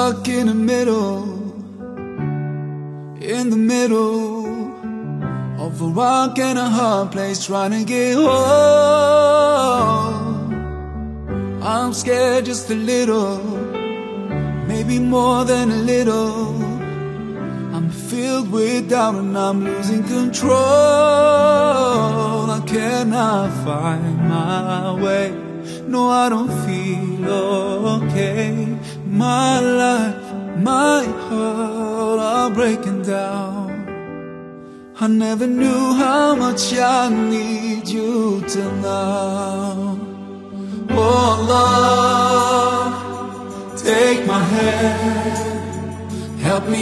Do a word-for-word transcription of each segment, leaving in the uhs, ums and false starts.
stuck in the middle, in the middle of a rock and a hard place, trying to get home. I'm scared just a little, maybe more than a little. I'm filled with doubt and I'm losing control. I cannot find my way. No, I don't feel okay. My life, my heart are breaking down. I never knew how much I need you till now. Oh Lord, take my hand, help me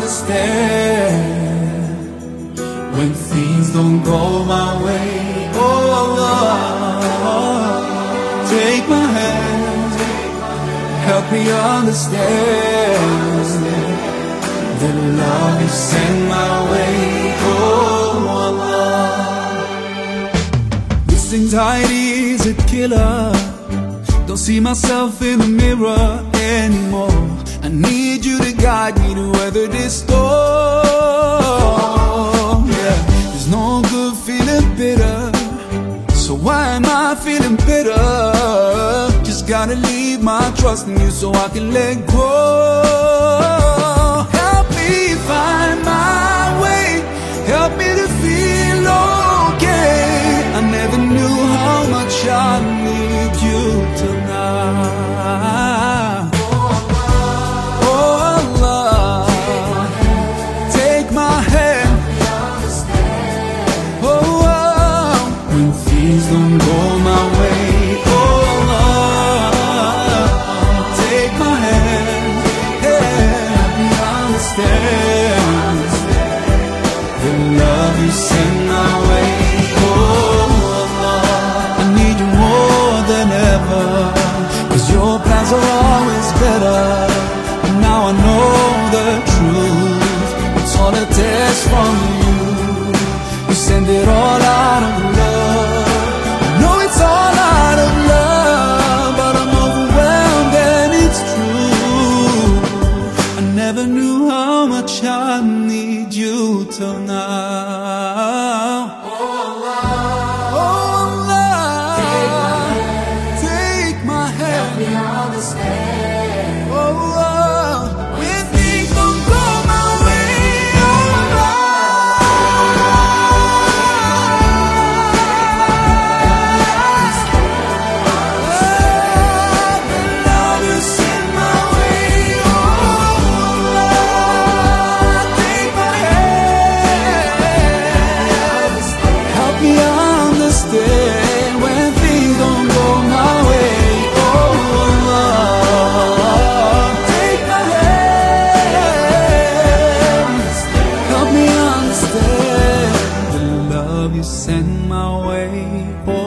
understand when things don't go my way. Oh Lord, take my hand, help me understand the love you send my way. Oh Lord, this anxiety is a killer. Don't see myself in the mirror anymore. I need you to guide me to weather this storm. Yeah, there's no good feeling bitter, so why am I feeling bitter? Just gotta leave my trust in you so I can let go. Help me find my way, help me to feel okay. I never knew how much I need you till now. Oh Lord, take my hand. Oh, when things don't go my way. Oh Lord, take my hand, help me understand the love you send my way. Oh Lord, I need you more than ever, 'cause your plans are always better. And now I know the truth, it's all a test from you. You send it all out of love. I know it's all out of love, but I'm overwhelmed and it's true. I never knew how much I need you till now. Oh Lord, take my hand, help me understand. Oh Lord, when things don't go my way. Oh Lord, the love you send my way. Oh Lord, take my hand, help me understand when things don't go my way. Oh Lord, take my hand, help me understand the love you send my way. Oh